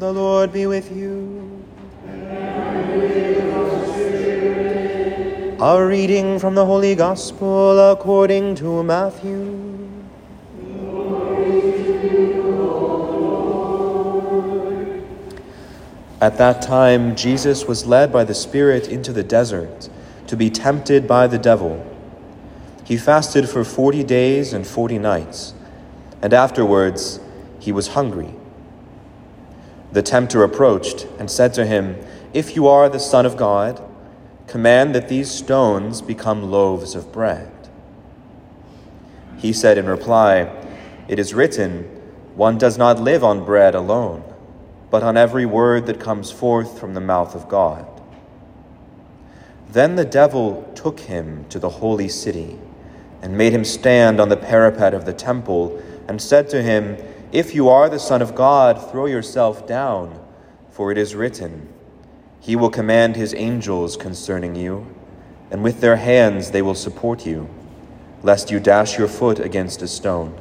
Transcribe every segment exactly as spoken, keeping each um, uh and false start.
The Lord be with you. And with your spirit. A reading from the Holy Gospel according to Matthew. Glory to you, Lord. At that time, Jesus was led by the Spirit into the desert to be tempted by the devil. He fasted for forty days and forty nights, and afterwards he was hungry. The tempter approached and said to him, "If you are the Son of God, command that these stones become loaves of bread." He said in reply, "It is written, 'One does not live on bread alone, but on every word that comes forth from the mouth of God.'" Then the devil took him to the holy city and made him stand on the parapet of the temple and said to him, "If you are the Son of God, throw yourself down, for it is written, 'He will command his angels concerning you, and with their hands they will support you, lest you dash your foot against a stone.'"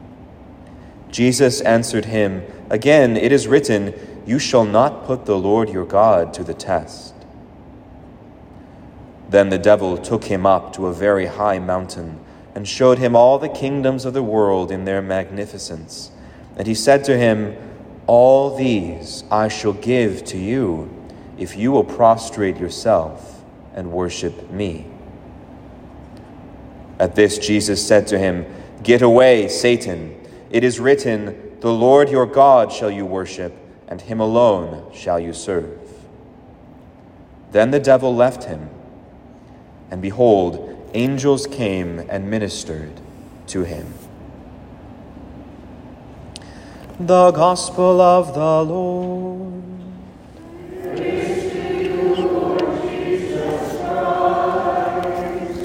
Jesus answered him, "Again, it is written, 'You shall not put the Lord your God to the test.'" Then the devil took him up to a very high mountain and showed him all the kingdoms of the world in their magnificence. And he said to him, "All these I shall give to you if you will prostrate yourself and worship me." At this Jesus said to him, "Get away, Satan. It is written, 'The Lord your God shall you worship, and him alone shall you serve.'" Then the devil left him, and behold, angels came and ministered to him. The Gospel of the Lord. Praise to you, Lord Jesus Christ.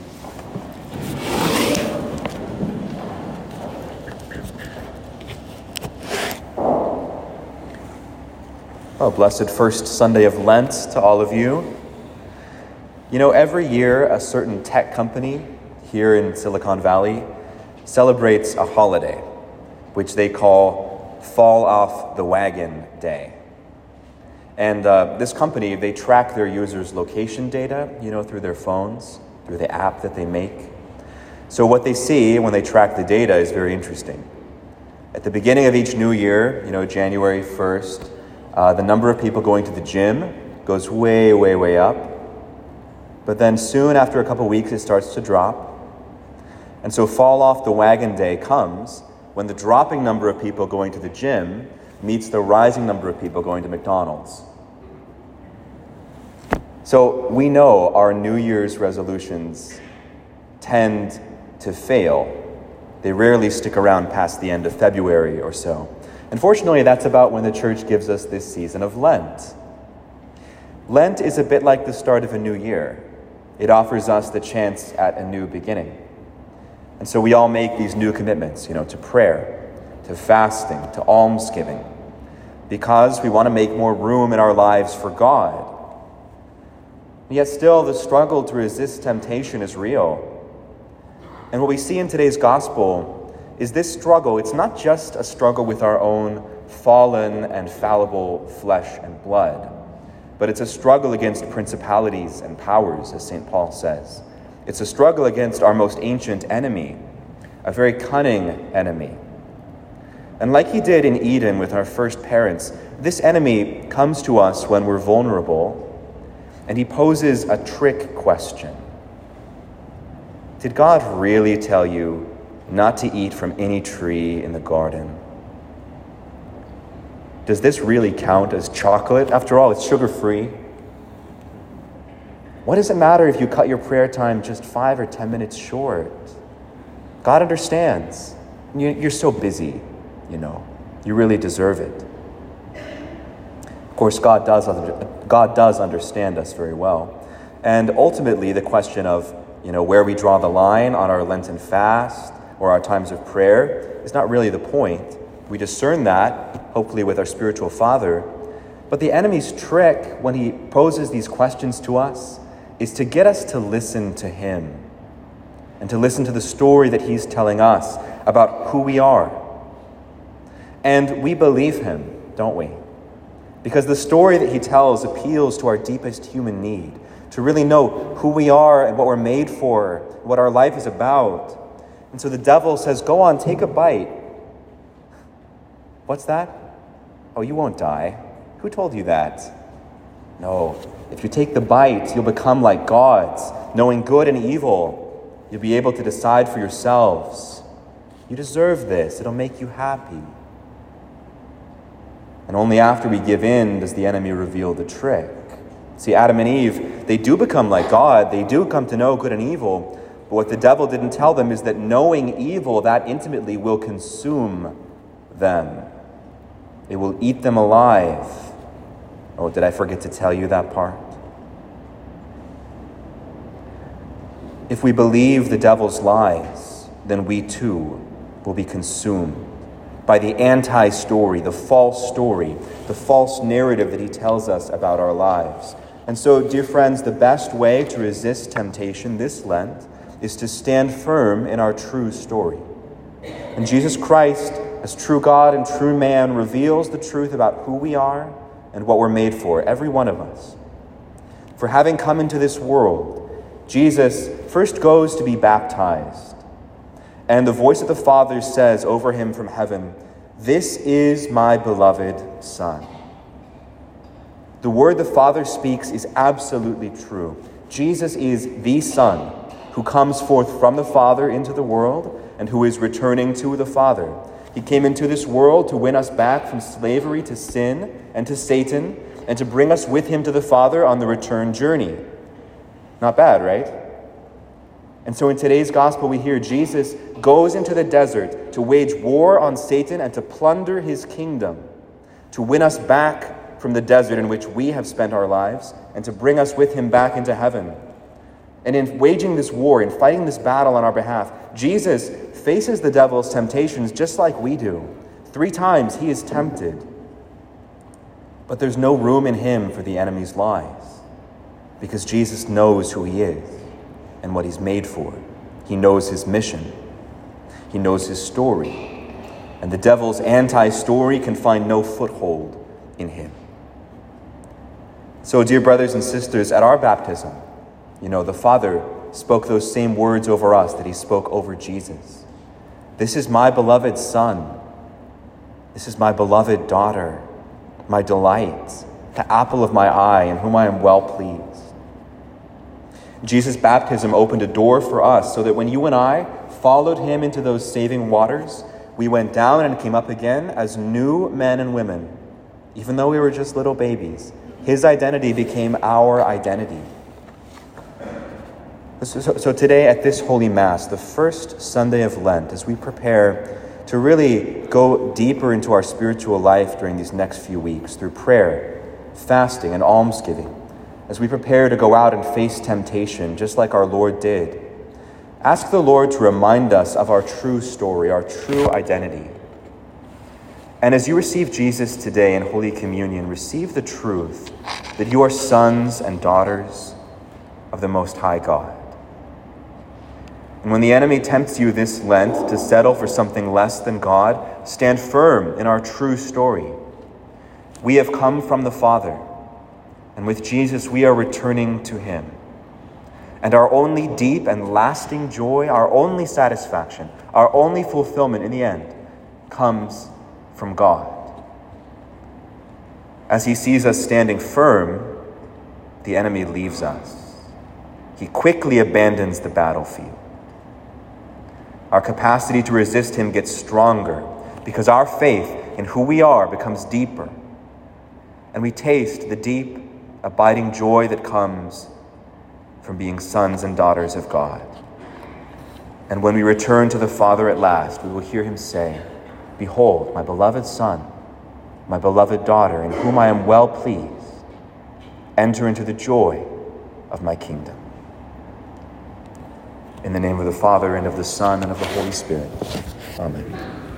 Oh, blessed first Sunday of Lent to all of you. You know, every year a certain tech company here in Silicon Valley celebrates a holiday, which they call Fall Off the Wagon Day. And uh, this company, they track their users' location data, you know, through their phones, through the app that they make. So what they see when they track the data is very interesting. At the beginning of each new year, you know, January first, uh, the number of people going to the gym goes way, way, way up. But then soon, after a couple weeks, it starts to drop. And so Fall Off the Wagon Day comes when the dropping number of people going to the gym meets the rising number of people going to McDonald's. So we know our New Year's resolutions tend to fail. They rarely stick around past the end of February or so. Unfortunately, that's about when the church gives us this season of Lent. Lent is a bit like the start of a new year. It offers us the chance at a new beginning. And so we all make these new commitments, you know, to prayer, to fasting, to almsgiving, because we want to make more room in our lives for God. And yet still, the struggle to resist temptation is real. And what we see in today's gospel is this struggle, it's not just a struggle with our own fallen and fallible flesh and blood, but it's a struggle against principalities and powers, as Saint Paul says. It's a struggle against our most ancient enemy, a very cunning enemy. And like he did in Eden with our first parents, this enemy comes to us when we're vulnerable, and he poses a trick question. Did God really tell you not to eat from any tree in the garden? Does this really count as chocolate? After all, it's sugar-free. What does it matter if you cut your prayer time just five or ten minutes short? God understands. You're so busy, you know. You really deserve it. Of course, God does, God does understand us very well. And ultimately, the question of, you know, where we draw the line on our Lenten fast or our times of prayer is not really the point. We discern that, hopefully with our spiritual father. But the enemy's trick when he poses these questions to us is to get us to listen to him and to listen to the story that he's telling us about who we are. And we believe him, don't we? Because the story that he tells appeals to our deepest human need, to really know who we are and what we're made for, what our life is about. And so the devil says, go on, take a bite. What's that? Oh, you won't die. Who told you that? No, if you take the bite, you'll become like gods, knowing good and evil. You'll be able to decide for yourselves. You deserve this. It'll make you happy. And only after we give in does the enemy reveal the trick. See, Adam and Eve, they do become like God. They do come to know good and evil. But what the devil didn't tell them is that knowing evil that intimately will consume them. It will eat them alive. Oh, did I forget to tell you that part? If we believe the devil's lies, then we too will be consumed by the anti-story, the false story, the false narrative that he tells us about our lives. And so, dear friends, the best way to resist temptation this Lent is to stand firm in our true story. And Jesus Christ, as true God and true man, reveals the truth about who we are and what we're made for, every one of us. For having come into this world, Jesus first goes to be baptized. And the voice of the Father says over him from heaven, "This is my beloved Son." The word the Father speaks is absolutely true. Jesus is the Son who comes forth from the Father into the world and who is returning to the Father. He came into this world to win us back from slavery to sin and to Satan and to bring us with him to the Father on the return journey. Not bad, right? And so in today's gospel, we hear Jesus goes into the desert to wage war on Satan and to plunder his kingdom, to win us back from the desert in which we have spent our lives and to bring us with him back into heaven. And in waging this war, in fighting this battle on our behalf, Jesus faces the devil's temptations just like we do. Three times he is tempted. But there's no room in him for the enemy's lies because Jesus knows who he is and what he's made for. He knows his mission. He knows his story. And the devil's anti-story can find no foothold in him. So, dear brothers and sisters, at our baptism, you know, the Father spoke those same words over us that he spoke over Jesus. This is my beloved Son. This is my beloved daughter, my delight, the apple of my eye, in whom I am well pleased. Jesus' baptism opened a door for us so that when you and I followed him into those saving waters, we went down and came up again as new men and women. Even though we were just little babies, his identity became our identity. So, so today at this Holy Mass, the first Sunday of Lent, as we prepare to really go deeper into our spiritual life during these next few weeks through prayer, fasting, and almsgiving, as we prepare to go out and face temptation just like our Lord did, ask the Lord to remind us of our true story, our true identity. And as you receive Jesus today in Holy Communion, receive the truth that you are sons and daughters of the Most High God. And when the enemy tempts you this Lent to settle for something less than God, stand firm in our true story. We have come from the Father, and with Jesus we are returning to him. And our only deep and lasting joy, our only satisfaction, our only fulfillment in the end comes from God. As he sees us standing firm, the enemy leaves us. He quickly abandons the battlefield. Our capacity to resist him gets stronger because our faith in who we are becomes deeper. And we taste the deep, abiding joy that comes from being sons and daughters of God. And when we return to the Father at last, we will hear him say, "Behold, my beloved Son, my beloved daughter, in whom I am well pleased. Enter into the joy of my kingdom." In the name of the Father, and of the Son, and of the Holy Spirit. Amen.